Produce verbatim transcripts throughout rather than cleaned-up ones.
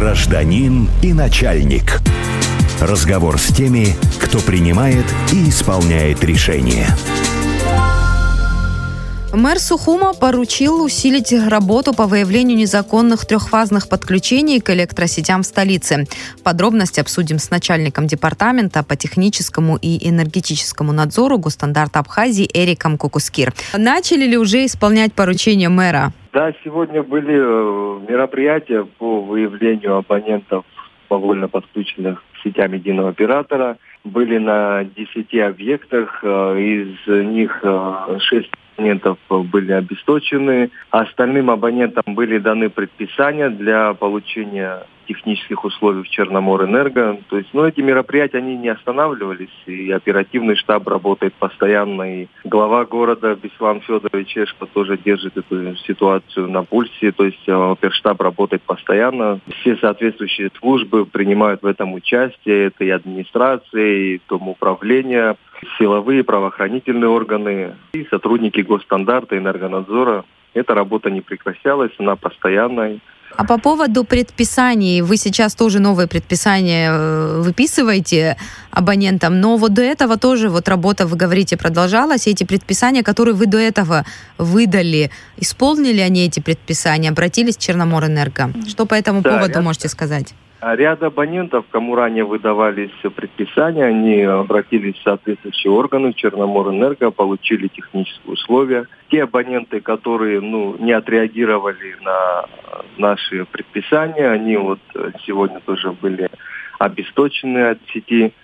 Гражданин и начальник. Разговор с теми, кто принимает и исполняет решения. Мэр Сухума поручил усилить работу по выявлению незаконных трехфазных подключений к электросетям в столице. Подробности обсудим с начальником департамента по техническому и энергетическому надзору Госстандарта Абхазии Эриком Кукускир. Начали ли уже исполнять поручения мэра? Да, сегодня были мероприятия по выявлению абонентов, повольно подключенных к сетям единого оператора. Были на десяти объектах, из них шесть абонентов были обесточены. Остальным абонентам были даны предписания для получения технических условий в Черноморэнерго. То есть, ну, эти мероприятия, они не останавливались, и оперативный штаб работает постоянно, и глава города Беслан Федорович Эшко тоже держит эту ситуацию на пульсе, то есть оперштаб работает постоянно. Все соответствующие службы принимают в этом участие, это и администрация, и домоуправление, силовые, правоохранительные органы, и сотрудники Госстандарта, Энергонадзора. Эта работа не прекращалась, она постоянная. А по поводу предписаний, вы сейчас тоже новые предписания выписываете абонентам, но вот до этого тоже вот работа, вы говорите, продолжалась. Эти предписания, которые вы до этого выдали, исполнили они эти предписания, обратились к Черноморэнерго? Что по этому да, поводу ряд, можете сказать? Ряд абонентов, кому ранее выдавались предписания, они обратились в соответствующие органы Черноморэнерго, получили технические условия. Те абоненты, которые ну, не отреагировали на наши предписания, они вот сегодня тоже были обесточены от сети.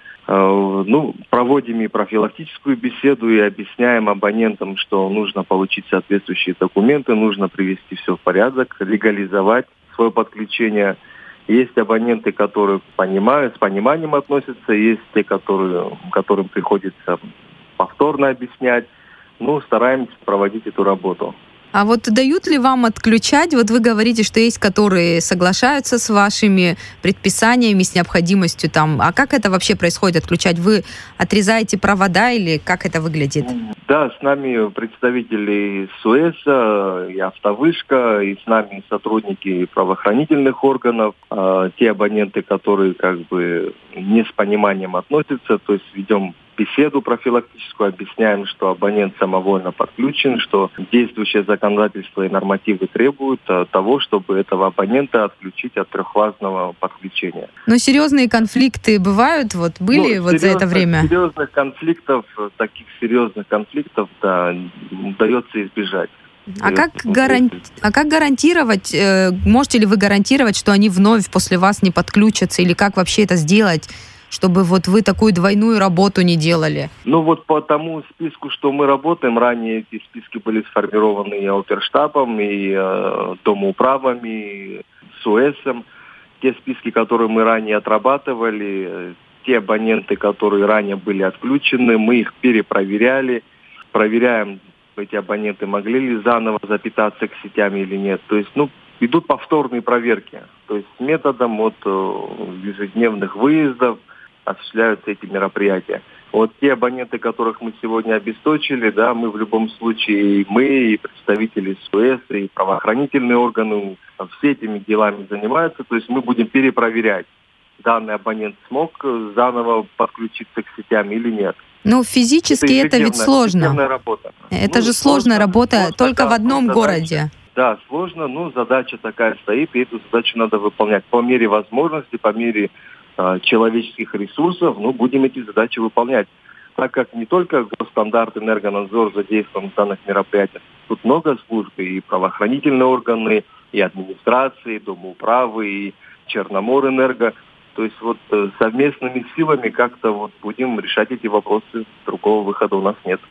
Ну, проводим и профилактическую беседу, и объясняем абонентам, что нужно получить соответствующие документы, нужно привести все в порядок, легализовать свое подключение. Есть абоненты, которые понимают, с пониманием относятся, есть те, которые, которым приходится повторно объяснять. Ну, стараемся проводить эту работу. А вот дают ли вам отключать? Вот вы говорите, что есть, которые соглашаются с вашими предписаниями, с необходимостью там. А как это вообще происходит, отключать? Вы отрезаете провода или как это выглядит? Да, с нами представители СУЭСа, и Автовышка, и с нами сотрудники правоохранительных органов. А, те абоненты, которые как бы не с пониманием относятся, то есть ведем беседу профилактическую, объясняем, что абонент самовольно подключен, что действующее законодательство и нормативы требуют того, чтобы этого абонента отключить от трехфазного подключения. Но серьезные конфликты бывают? Вот были ну, вот за это время? Серьезных конфликтов, таких серьезных конфликтов, да, удается избежать. А как, гаранти... а как гарантировать, э, можете ли вы гарантировать, что они вновь после вас не подключатся, или как вообще это сделать, чтобы вот вы такую двойную работу не делали? Ну вот по тому списку, что мы работаем, ранее эти списки были сформированы и оперштабом, и э, домоуправами, и СУЭСом. Те списки, которые мы ранее отрабатывали, те абоненты, которые ранее были отключены, мы их перепроверяли, проверяем, эти абоненты могли ли заново запитаться к сетям или нет. То есть, ну, идут повторные проверки. То есть методом вот ежедневных выездов осуществляются эти мероприятия. Вот те абоненты, которых мы сегодня обесточили, да, мы в любом случае, и мы, и представители СУЭС, и правоохранительные органы, все этими делами занимаются. То есть мы будем перепроверять, данный абонент смог заново подключиться к сетям или нет. Ну, физически это, это ведь сложно. Работа. Это ну, же сложная сложно, работа сложно, только да, в одном задача, городе. Да, сложно, но задача такая стоит, и эту задачу надо выполнять по мере возможности, по мере э, человеческих ресурсов, ну, будем эти задачи выполнять. Так как не только Госстандарт, Энергонадзор задействован в данных мероприятиях, тут много служб, и правоохранительные органы, и администрации, и домоуправы, и Черноморэнерго. То есть вот совместными силами как-то вот будем решать эти вопросы. Другого выхода у нас нет.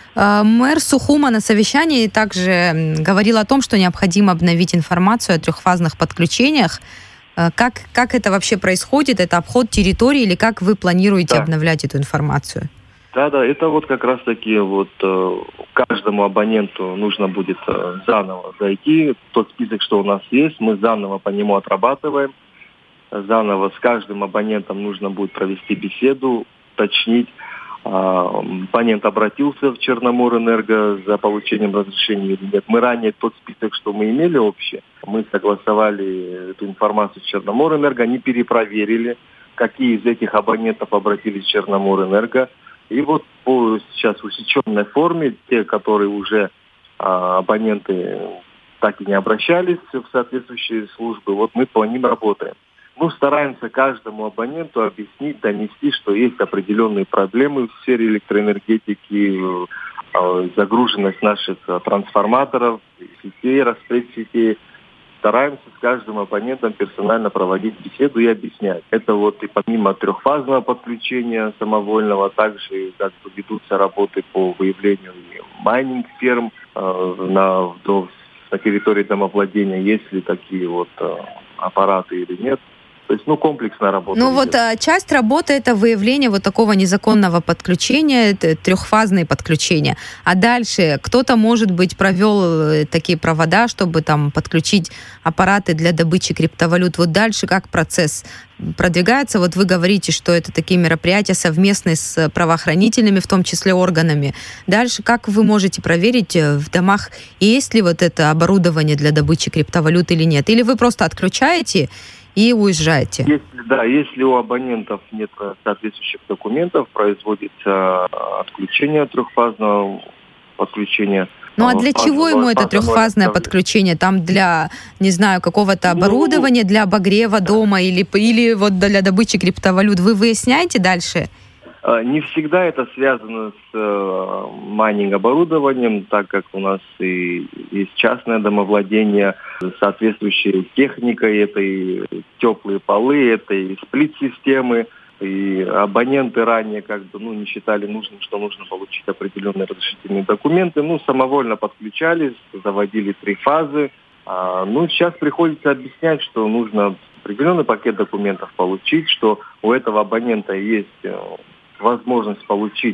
Мэр Сухума на совещании также говорил о том, что необходимо обновить информацию о трехфазных подключениях. Как, как это вообще происходит? Это обход территории или как вы планируете да. обновлять эту информацию? Да, да, это вот как раз-таки вот каждому абоненту нужно будет заново зайти. Тот список, что у нас есть, мы заново по нему отрабатываем. Заново с каждым абонентом нужно будет провести беседу, уточнить, абонент обратился в Черноморэнерго за получением разрешения или нет. Мы ранее тот список, что мы имели общий, мы согласовали эту информацию с Черноморэнерго, они перепроверили, какие из этих абонентов обратились в Черноморэнерго. И вот по сейчас усеченной форме, те, которые уже а, абоненты так и не обращались в соответствующие службы, вот мы по ним работаем. Ну, стараемся каждому абоненту объяснить, донести, что есть определенные проблемы в сфере электроэнергетики, загруженность наших трансформаторов, сетей, распредсетей. Стараемся с каждым абонентом персонально проводить беседу и объяснять. Это вот и помимо трехфазного подключения самовольного, также как бы ведутся работы по выявлению майнинг-ферм э, на, на территории домовладения, есть ли такие вот э, аппараты или нет. То есть, ну, комплексная работа. Ну, вот а, часть работы — это выявление вот такого незаконного подключения, трехфазные подключения. А дальше кто-то, может быть, провел такие провода, чтобы там подключить аппараты для добычи криптовалют. Вот дальше как процесс продвигается? Вот вы говорите, что это такие мероприятия совместные с правоохранительными, в том числе органами. Дальше как вы можете проверить в домах, есть ли вот это оборудование для добычи криптовалют или нет? Или вы просто отключаете и уезжаете? Если, да, если у абонентов нет соответствующих документов, производится отключение трехфазного подключения. Ну а для чего ему это трехфазное подключение? Там для, не знаю, какого-то оборудования, для обогрева дома или, или вот для добычи криптовалют? Вы выясняете дальше? Не всегда это связано с э, майнинг-оборудованием, так как у нас и есть частное домовладение, соответствующей техникой, это и теплые полы, это и сплит-системы, и абоненты ранее как бы ну, не считали нужным, что нужно получить определенные разрешительные документы, ну, самовольно подключались, заводили три фазы. А, ну, сейчас приходится объяснять, что нужно определенный пакет документов получить, что у этого абонента есть возможность получить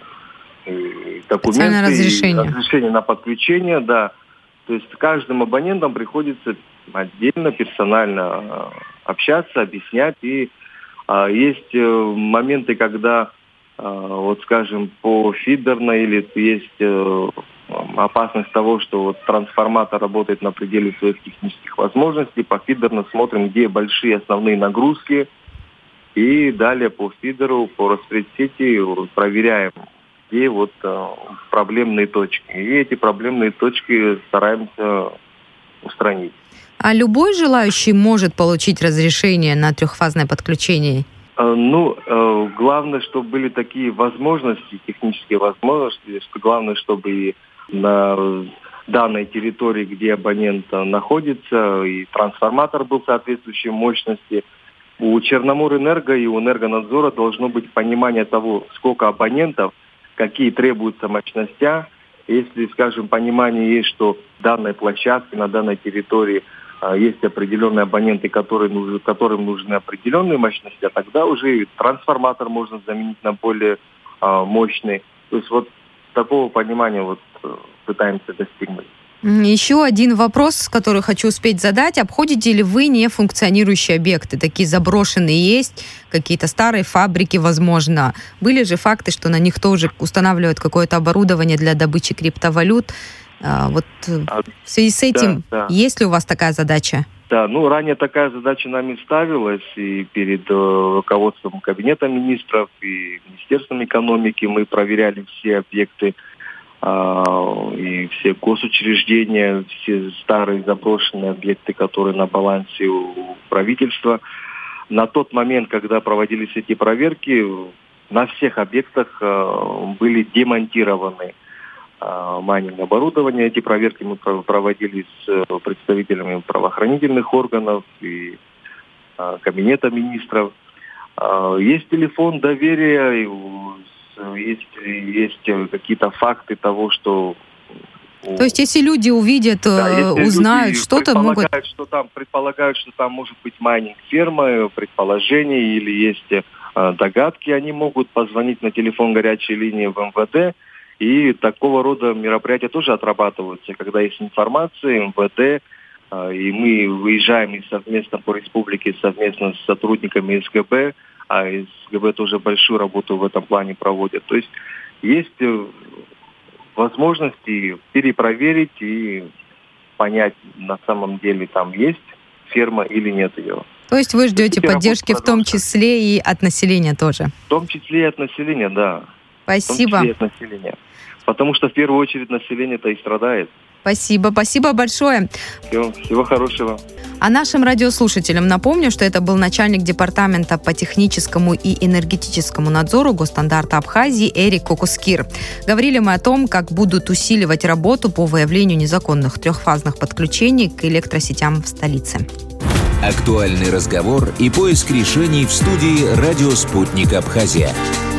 э, документы, разрешение. разрешение на подключение, да. То есть с каждым абонентом приходится отдельно, персонально э, общаться, объяснять. И э, есть э, моменты, когда, э, вот скажем, по фидерной или есть э, опасность того, что вот трансформатор работает на пределе своих технических возможностей. По фидерно смотрим, где большие основные нагрузки. И далее по фидеру, по распредсети проверяем, где вот э, проблемные точки. И эти проблемные точки стараемся устранить. А любой желающий может получить разрешение на трехфазное подключение? Э, ну, э, главное, чтобы были такие возможности, технические возможности, что главное, чтобы и на данной территории, где абонент находится, и трансформатор был соответствующей мощности. У Черноморэнерго и у Энергонадзора должно быть понимание того, сколько абонентов, какие требуются мощности. Если, скажем, понимание есть, что в данной площадке, на данной территории а, есть определенные абоненты, которые нужны, которым нужны определенные мощности, а тогда уже трансформатор можно заменить на более а, мощный. То есть вот такого понимания вот пытаемся достигнуть. Еще один вопрос, который хочу успеть задать. Обходите ли вы нефункционирующие объекты? Такие заброшенные есть, какие-то старые фабрики, возможно. Были же факты, что на них тоже устанавливают какое-то оборудование для добычи криптовалют. Вот в связи с этим, да, да. Есть ли у вас такая задача? Да, ну ранее такая задача нами ставилась, и перед э, руководством Кабинета министров и Министерством экономики мы проверяли все объекты, и все госучреждения, все старые заброшенные объекты, которые на балансе у правительства. На тот момент, когда проводились эти проверки, на всех объектах были демонтированы майнинг оборудования. Эти проверки мы проводили с представителями правоохранительных органов и Кабинета министров. Есть телефон доверия, Есть, есть какие-то факты того, что... То есть, если люди увидят, да, узнают, что-то могут... Что там, предполагают, что там может быть майнинг-ферма, предположения или есть э, догадки, они могут позвонить на телефон горячей линии в эм вэ дэ, и такого рода мероприятия тоже отрабатываются. Когда есть информация, эм вэ дэ, э, и мы выезжаем и совместно по республике, совместно с сотрудниками эс гэ бэ, а СГБ тоже большую работу в этом плане проводят. То есть есть возможности перепроверить и понять, на самом деле там есть ферма или нет ее. То есть вы ждете поддержки в том числе и от населения тоже? В том числе и от населения, да. Спасибо. В том числе и от населения. Потому что в первую очередь население-то и страдает. Спасибо, спасибо большое. Всего, всего хорошего. А нашим радиослушателям напомню, что это был начальник департамента по техническому и энергетическому надзору Госстандарта Абхазии Эрик Кокускир. Говорили мы о том, как будут усиливать работу по выявлению незаконных трехфазных подключений к электросетям в столице. Актуальный разговор и поиск решений в студии «Радио Спутник Абхазия».